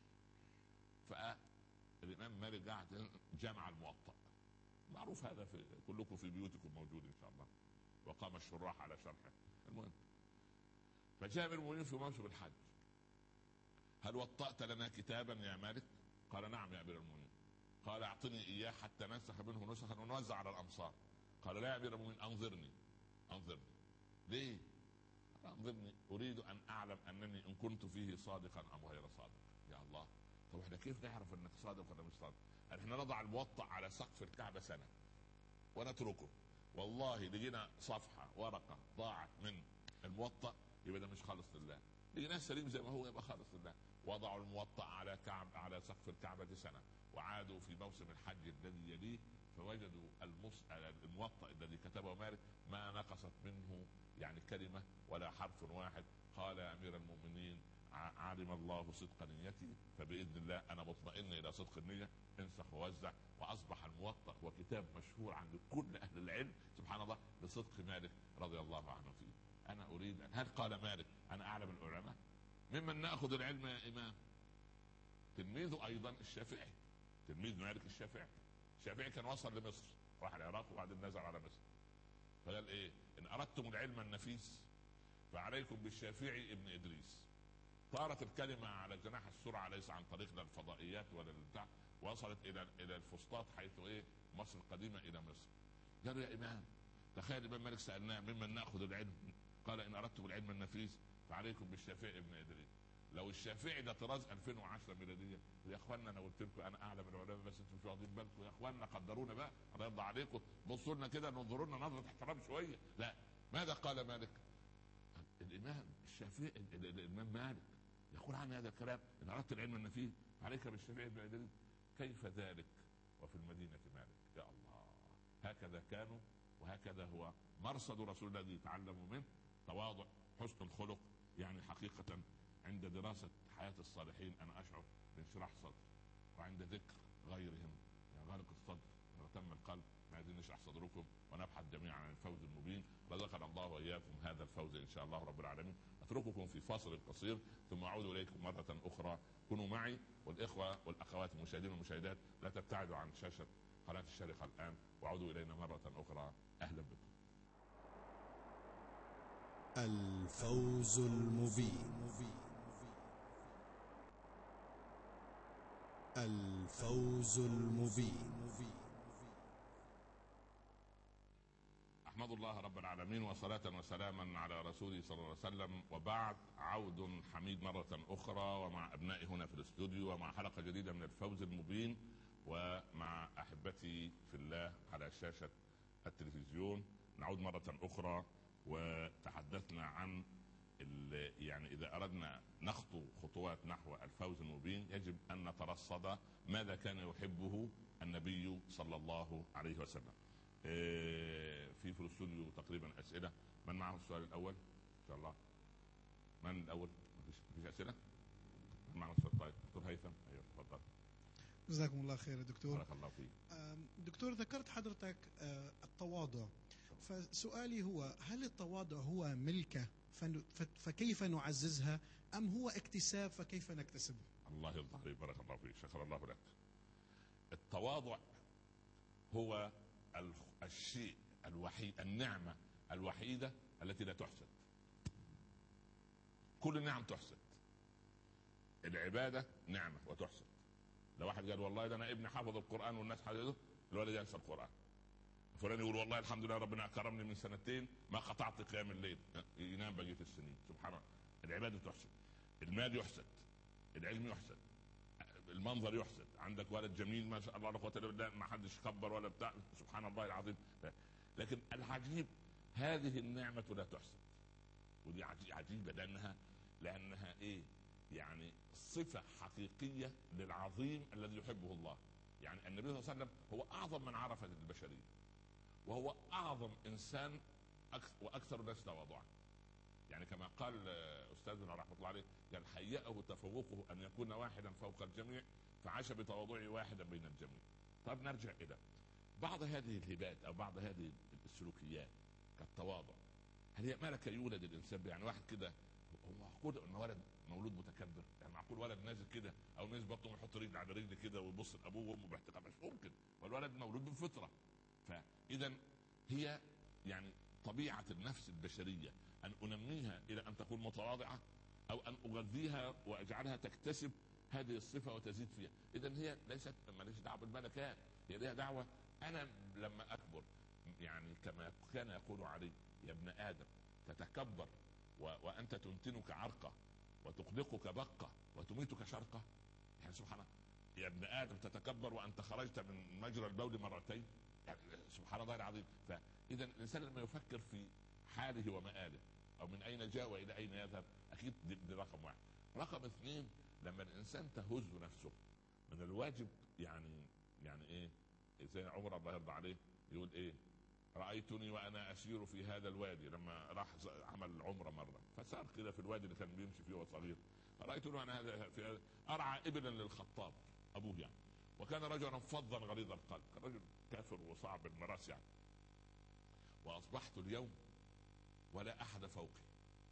فالامام مالك قاعد جمع الموطأ، معروف هذا في كلكم في بيوتكم موجود ان شاء الله، وقام الشراح على شرحه. المهم فجاء امير المؤمنين في موسم الحج، هل وطأت لنا كتابا يا مالك؟ قال نعم يا امير المؤمنين. قال اعطني اياه حتى ننسخ منه نسخا ونوزع على الامصار. قال لا يا امير المؤمنين، انظرني. ليه؟ انظرني اريد ان اعلم انني ان كنت فيه صادقا ام غير صادق. يا الله، طب احنا كيف نعرف انك صادق ولا مش صادق؟ احنا نضع الموطأ على سقف الكعبه سنه ونتركه، والله لقينا صفحه ورقه ضاعت من الموطأ يبقى ده مش خالص لله. لقيناه سليم زي ما هو يبقى خالص لله. وضعوا الموطأ على سقف الكعبه سنه، وعادوا في موسم الحج الذي يليه فوجدوا الموطأ الذي كتبه مالك ما نقصت منه يعني كلمه ولا حرف واحد. قال يا امير المؤمنين علم الله صدق نيتي، فباذن الله انا مطمئن الى صدق النيه، انسخ ووزع. واصبح الموطأ وكتاب مشهور عند كل اهل العلم سبحان الله بصدق مالك رضي الله عنه فيه. انا اريد هل قال مالك انا اعلم العلماء؟ ممن ناخذ العلم يا امام؟ تلميذه ايضا الشافعي، تلميذ مالك الشافعي. الشافعي كان وصل لمصر، راح العراق وبعدين نزل على مصر، فقال ايه؟ ان اردتم العلم النفيس فعليكم بالشافعي ابن ادريس. طارت الكلمه على جناح السرعه ليس عن طريق الفضائيات ولا البتاع، وصلت الى الفسطاط حيث ايه مصر القديمه الى مصر. قالوا يا امام تخيل الامام مالك سالناه ممن ناخذ العلم؟ قال ان اردتم العلم النفيس فعليكم بالشافعي ابن ادريس. لو الشافعي ده طراز 2010 ميلاديه، يا اخوانا انا قلت لكم انا اعلم العلماء بس انتم مش واخدين بالكم، يا اخوانا قدرونا بقى، الله يرضى عليكم، بصوا لنا كده، ننظروا لنا نظره احترام شويه. لا، ماذا قال مالك؟ الامام الشافعي الامام مالك يقول عن هذا الكلام: ان اردت العلم النفيس عليك بالشافعي بن ادريس. كيف ذلك وفي المدينه مالك؟ يا الله، هكذا كانوا، وهكذا هو مرصد رسول الله الذي يتعلموا منه: تواضع، حسن الخلق. يعني حقيقه عند دراسه حياه الصالحين انا اشعر بانشراح صدر، وعند ذكر غيرهم يغلق الصدر ويتم القلب. عايزين نشرح صدركم ونبحث جميعا عن الفوز المبين. رزقنا الله واياكم هذا الفوز ان شاء الله رب العالمين. اترككم في فاصل قصير ثم اعود اليكم مره اخرى. كونوا معي، والاخوه والاخوات المشاهدين والمشاهدات لا تبتعدوا عن شاشه قناه الشارقه الان، وعودوا الينا مره اخرى. اهلا بكم. الفوز المبين. الفوز المبين. احمد الله رب العالمين، وصلاة وسلاما على رسوله صلى الله عليه وسلم، وبعد. عود حميد مرة اخرى، ومع ابنائي هنا في الاستوديو، ومع حلقة جديدة من الفوز المبين، ومع احبتي في الله على شاشة التلفزيون. نعود مرة اخرى، وتحدثنا عن يعني اذا اردنا نخطو خطوات نحو الفوز المبين يجب ان نترصد ماذا كان يحبه النبي صلى الله عليه وسلم. في الاستوديو تقريبا اسئله. من معه السؤال الاول ان شاء الله؟ من الاول؟ مفيش اسئله؟ من معه السؤال؟ طيب دكتور هيثم، ايوه تفضل. جزاكم الله خير يا دكتور. بارك الله فيك. دكتور، ذكرت حضرتك التواضع، فسؤالي هو: هل التواضع هو ملكة فكيف نعززها، أم هو اكتساب فكيف نكتسبه؟ الله يرضى عليك، بارك الله فيك، شكر الله لك. التواضع هو الشيء الوحيد، النعمة الوحيدة التي لا تحسد. كل النعم تحسد، العبادة نعمة وتحسد. لو واحد قال والله ده انا ابني حافظ القرآن والناس حافظه، الولد ينسى القرآن. فلان يقول والله الحمد لله ربنا كرمني من سنتين ما قطعت قيام الليل، ينام بقية السنين. سبحان الله. العبادة تحسد، المال يحسد، العلم يحسد، المنظر يحسد. عندك ولد جميل ما شاء الله لا قوه الا بالله، ما حدش كبر ولا بتاع، سبحان الله العظيم. لكن العجيب هذه النعمه لا تحسد، ودي عجيبه لانها ايه؟ يعني صفه حقيقيه للعظيم الذي يحبه الله. يعني النبي صلى الله عليه وسلم هو اعظم من عرفت البشريه، وهو اعظم انسان واكثر الناس تواضعا. يعني كما قال استاذنا رحمه الله عليه، قال هيأه تفوقه ان يكون واحدا فوق الجميع، فعاش بتواضعه واحدا بين الجميع. طب نرجع الى بعض هذه الهبات او بعض هذه السلوكيات كالتواضع. هل هي ملكه يولد الانسان؟ يعني واحد كده، هو معقول ان ولد مولود متكبر؟ يعني معقول ولد نازل كده او نازل بطنه يحط رجل على رجل كده ويبص لابوه وامه باحتقار؟ مش ممكن، والولد مولود بالفطره. فاذا هي يعني طبيعه النفس البشريه ان انميها الى ان تكون متواضعه، او ان اغذيها واجعلها تكتسب هذه الصفه وتزيد فيها. اذا هي ليست ماليش دعوه بالملكات، هي لها دعوه انا لما اكبر. يعني كما كان يقول علي: يا ابن ادم تتكبر وانت تنتنك عرقه وتقلقك بقه وتميتك شرقه. يعني سبحان الله، يا ابن ادم تتكبر وانت خرجت من مجرى البول مرتين. يعني سبحان الله العظيم. فاذا الانسان لما يفكر في حاله ومآله، او من اين جاء والى اين يذهب، اكيد دي رقم واحد. رقم اثنين، لما الانسان تهز نفسه من الواجب، يعني ايه؟ زي عمر الله يرضى عليه يقول ايه: رايتني وانا اسير في هذا الوادي. لما راح عمل عمره مره، فسار كده في الوادي اللي كان بيمشي فيه وهو صغير. رايتني وانا في ارعى ابلا للخطاب ابوه يعني، وكان رجلا فظا غليظ القلب، كان رجل كافر وصعب المراس يعني. واصبحت اليوم ولا احد فوقي.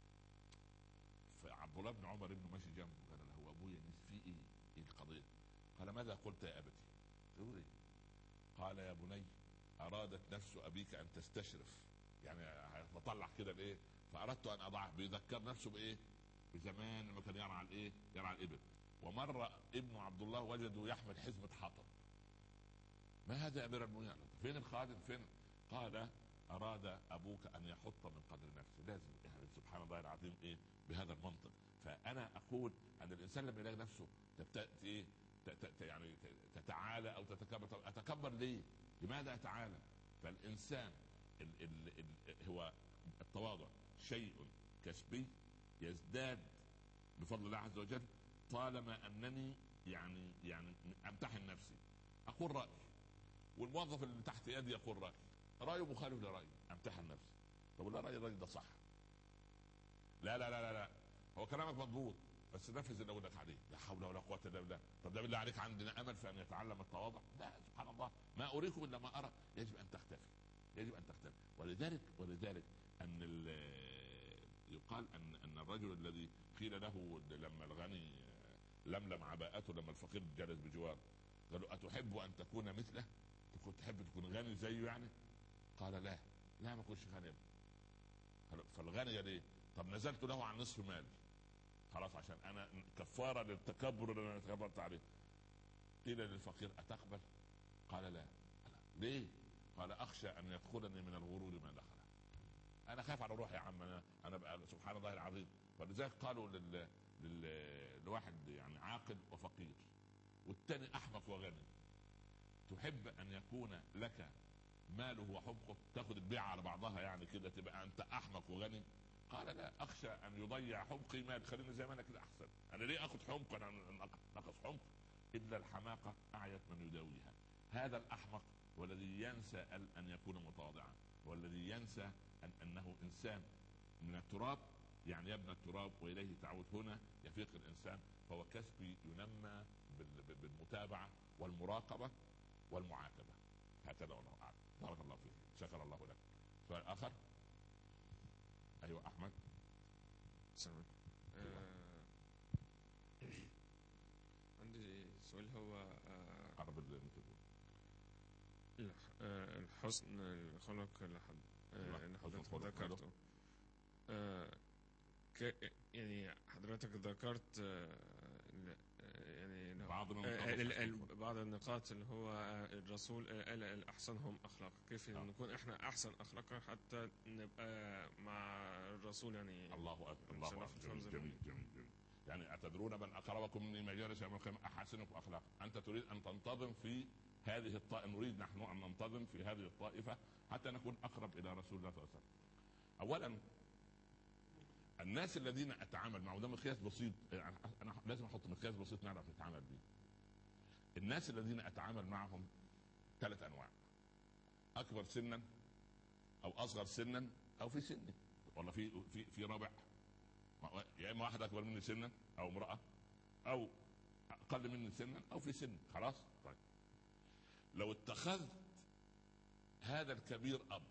فعبد الله بن عمر ابنه ماشي جنبه، قال له: ابويا في ايه؟ ايه القضيه؟ قال: ماذا قلت يا ابتي؟ تقول ايه؟ قال: يا بني، ارادت نفس ابيك ان تستشرف، يعني هتطلع كده بايه؟ فاردت ان اضعه. بيذكر نفسه بايه؟ بزمان لما كان يرعى الايه؟ يرعى الابل. ومره ابنه عبد الله وجده يحمل حزمه حطب. ما هذا يا امير المؤمنين؟ فين الخادم؟ فين؟ قال: اراد ابوك ان يحط من قدر نفسه، لازم يعني سبحان الله العظيم ايه بهذا المنطق. فانا اقول ان الانسان لما يلاقي نفسه ايه يعني تتعالى او تتكبر. طب اتكبر ليه؟ لماذا اتعالى؟ فالانسان هو التواضع شيء كسبي يزداد بفضل الله عز وجل طالما انني يعني امتحن نفسي، اقول رايي، والموظف اللي تحت يدي يقول رايه مخالف لرايي، امتحن نفسي. طب لا رايي الراجل ده صح، لا لا لا لا لا هو كلامك مضبوط بس نفذ اللي اقول لك عليه، لا حول ولا قوه الا بالله. طب ده بالله عليك عندنا امل في ان يتعلم التواضع؟ لا سبحان الله، ما اريكم الا ما ارى. يجب ان تختفي، يجب ان تختفي. ولذلك ان يقال ان الرجل الذي قيل له لما الغني لملم عباءته لما الفقير جلس بجواره قالوا اتحب ان تكون مثله؟ تحب تكون غني زيه يعني؟ قال لا ما اكونش غني. فالغني ليه؟ طب نزلت له عن نصف مال خلاص عشان انا كفاره للتكبر اللي انا تكبرت عليه. قيل للفقير اتقبل؟ قال لا. ليه؟ قال اخشى ان يدخلني من الغرور ما دخل. انا خايف على روحي يا عم، انا بقى سبحان الله العظيم. ولذلك قالوا لواحد يعني عاقل وفقير والتاني احمق وغني، تحب ان يكون لك ماله وحمقه؟ تاخد البيعه على بعضها يعني كده تبقى انت احمق وغني؟ قال لا، اخشى ان يضيع حمقي مال، خليني زي ما انا كده احسن. انا ليه اخذ حمق؟ انا نقص حمق. الا الحماقه اعيت من يداويها. هذا الاحمق والذي ينسى ان يكون متواضعا، والذي ينسى انه انسان من التراب، يعني يبنى التراب واليه تعود. هنا يفيق الانسان، فهو كسبي ينمى بالمتابعه والمراقبه والمعاتبه. هكذا والله اعلم. بارك الله فيك، شكر الله لك. سؤال اخر؟ ايوه احمد. السلام عليكم. عندي سؤال هو قرب الميكروفون. الحسن الخلق اللي حضرتك ذكرته، يعني حضرتك ذكرت يعني بعض النقاط اللي هو الرسول قال احسنهم اخلاقا. كيف نكون احنا احسن اخلاقا حتى نبقى مع الرسول؟ يعني الله اكبر، الله اكبر، جميل. يعني اتدرون من اقربكم مني مجالس يوم القيامه احسنكم اخلاقا. انت تريد ان تنتظم في هذه الطائفه، نريد نحن ان ننتظم في هذه الطائفه حتى نكون اقرب الى رسول الله صلى الله عليه وسلم. اولا الناس الذين اتعامل معهم، ده مقياس بسيط، يعني انا لازم احط مقياس بسيط نعرف نتعامل به. الناس الذين اتعامل معهم 3 انواع: اكبر سنا او اصغر سنا او في سني، ولا في رابع، يا اما واحد اكبر مني سنا او امراه او اقل مني سنا او في سن. خلاص طيب، لو اتخذت هذا الكبير اب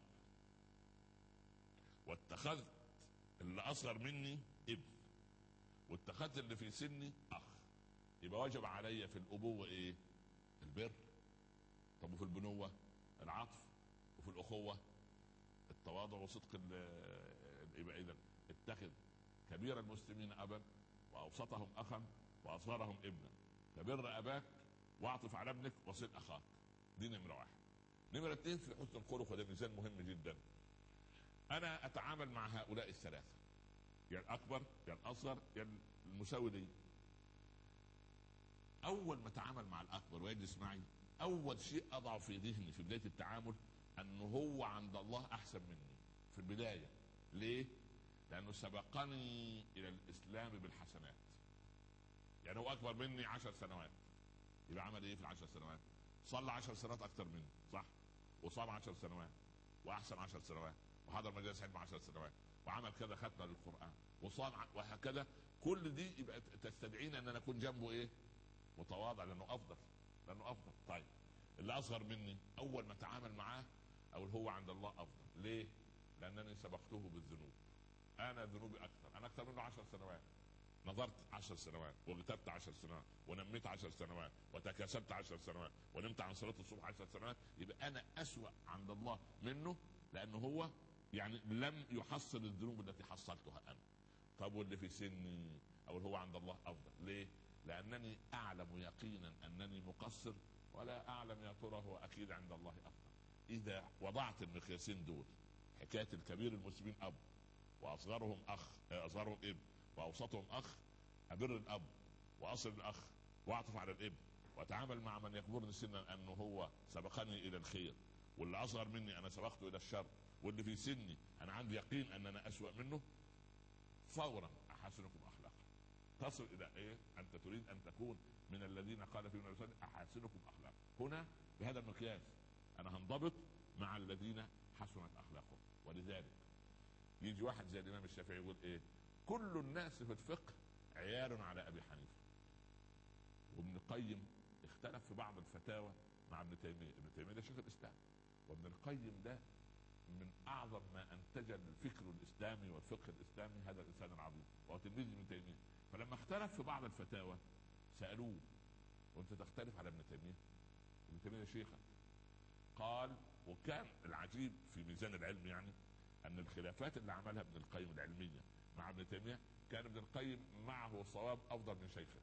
واتخذت اللي اصغر مني ابن واتخذت اللي في سني اخ، يبقى وجب علي في الابوه ايه؟ البر. طب وفي البنوه العطف، وفي الاخوه التواضع وصدق. يبقى اذا اتخذ كبير المسلمين ابا واوسطهم اخا واصغرهم ابنا، فبر اباك واعطف على ابنك وصل اخاك. دي نمره 1. نمره 2 في حسن الخلق، وده ميزان مهم جدا. انا اتعامل مع هؤلاء الثلاثه، يا الاكبر يا الاصغر يا المساوي لي. اول ما اتعامل مع الاكبر ويجلس معي، اول شيء اضع في ذهني في بدايه التعامل انه هو عند الله احسن مني في البدايه. ليه؟ لانه سبقني الى الاسلام بالحسنات. يعني هو اكبر مني 10 سنوات، يبقى عمل ايه في 10 سنوات؟ صلى 10 سنوات اكتر مني، صح؟ وصام 10 سنوات، واحسن 10 سنوات، وحضر مجالس علم 10 سنوات، وعمل كذا ختمه للقران، وصام وهكذا. كل دي يبقى تستدعينا ان انا اكون جنبه ايه؟ متواضع، لانه افضل. طيب اللي اصغر مني اول ما اتعامل معاه اقول هو عند الله افضل. ليه؟ لانني سبقته بالذنوب. انا ذنوبي اكثر، انا اكثر منه 10 سنوات، نظرت 10 سنوات، واغتبت 10 سنوات، ونميت 10 سنوات، وتكاسلت 10 سنوات، ونمت عن صلاه الصبح 10 سنوات. يبقى انا اسوأ عند الله منه، لانه هو يعني لم يحصل الذنوب التي حصلتها انا. طب واللي في سني او هو عند الله افضل. ليه؟ لانني اعلم يقينا انني مقصر، ولا اعلم يا ترى هو اكيد عند الله افضل. اذا وضعت المقياسين دول حكايه الكبير المسلمين اب واصغرهم اخ، اصغرهم ابن واوسطهم اخ، ابر الاب واصل الاخ واعطف على الابن واتعامل مع من يكبرني سنا انه هو سبقني الى الخير، واللي اصغر مني انا سبقته الى الشر، واللي في سني انا عندي يقين ان انا اسوأ منه، فورا احاسنكم اخلاقا. تصل الى ايه؟ انت تريد ان تكون من الذين قال فيهم الرسول احاسنكم اخلاقا. هنا بهذا المقياس انا هنضبط مع الذين حسنت اخلاقهم. ولذلك يجي واحد زي الامام الشافعي يقول ايه؟ كل الناس في الفقه عيال على ابي حنيفه. وابن القيم اختلف في بعض الفتاوى مع ابن تيميه. ابن تيميه ده شيخ الاسلام، وابن القيم ده من اعظم ما انتج الفكر الاسلامي والفقه الاسلامي هذا الانسان العظيم وهو تلميذ ابن تيميه. فلما اختلف في بعض الفتاوى سالوه وانت تختلف على ابن تيميه؟ ابن تيميه شيخا. قال وكان العجيب في ميزان العلم يعني ان الخلافات اللي عملها ابن القيم العلميه مع ابن تيميه كان ابن القيم معه صواب افضل من شيخه.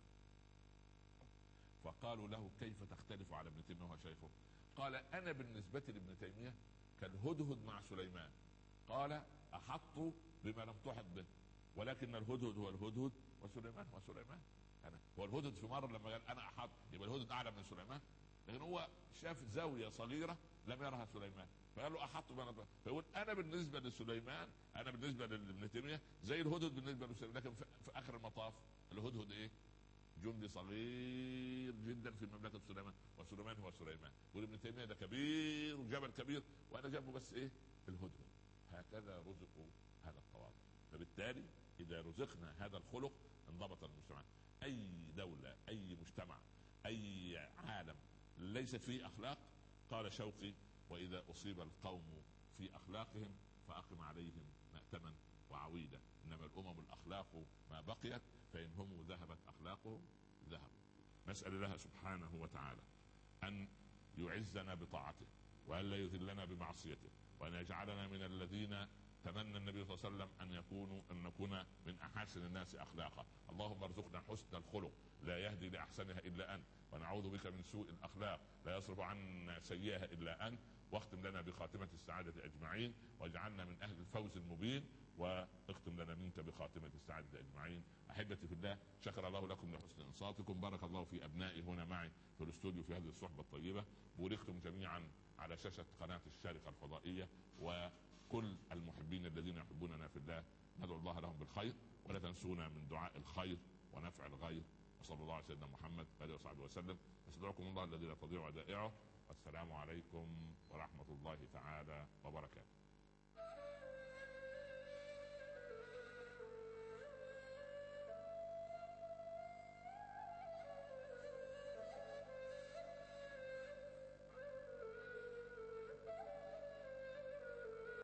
فقالوا له كيف تختلف على ابن تيميه وهو شيخه؟ قال انا بالنسبه لابن تيميه كالهدهد مع سليمان. قال احط بما لم تحط به، ولكن الهدهد هو الهدهد وسليمان هو سليمان. أنا هو الهدهد في مره لما قال انا احط يبقى الهدهد اعلى من سليمان، لكن هو شاف زاويه صغيره لم يرها سليمان فقال له احط بما. فيقول انا بالنسبه لسليمان، انا بالنسبه لابن تيميه زي الهدهد بالنسبه لسليمان، لكن في اخر المطاف الهدهد ايه؟ جندي صغير جدا في مملكه سليمان، وسليمان هو سليمان. وابن تيميه ده كبير وجبل كبير وانا جنبه بس ايه؟ الهدهد. هكذا رزقوا هذا التواضع. فبالتالي اذا رزقنا هذا الخلق انضبط المجتمع. اي دوله، اي مجتمع، اي عالم ليست فيه اخلاق، قال شوقي واذا اصيب القوم في اخلاقهم فاقم عليهم مأتما وعويدا، انما الامم الاخلاق ما بقيت فإن هم ذهبت أخلاقهم ذهبوا. نسأل الله سبحانه وتعالى أن يعزنا بطاعته وأن لا يذلنا بمعصيته، وأن يجعلنا من الذين تمنى النبي صلى الله عليه وسلم أن نكون من أحسن الناس أخلاقا. اللهم ارزقنا حسن الخلق لا يهدي لأحسنها إلا أنت، ونعوذ بك من سوء الأخلاق لا يصرف عنا سيئها إلا أنت. واختم لنا بخاتمة السعادة أجمعين، واجعلنا من أهل الفوز المبين، واختم لنا منك بخاتمة السعادة أجمعين. أحبتي في الله، شكر الله لكم لحسن إنصاتكم، بارك الله في أبنائي هنا معي في الاستوديو في هذه الصحبة الطيبة، بوركتم جميعا على شاشة قناة الشارقة الفضائية، وكل المحبين الذين يحبوننا في الله ندعو الله لهم بالخير، ولا تنسونا من دعاء الخير ونفع الغير. وصلى الله على سيدنا محمد وآله وصحبه وسلم. استودعكم الله الذي لا تضيع ودائعه، والسلام عليكم ورحمة الله تعالى وبركاته.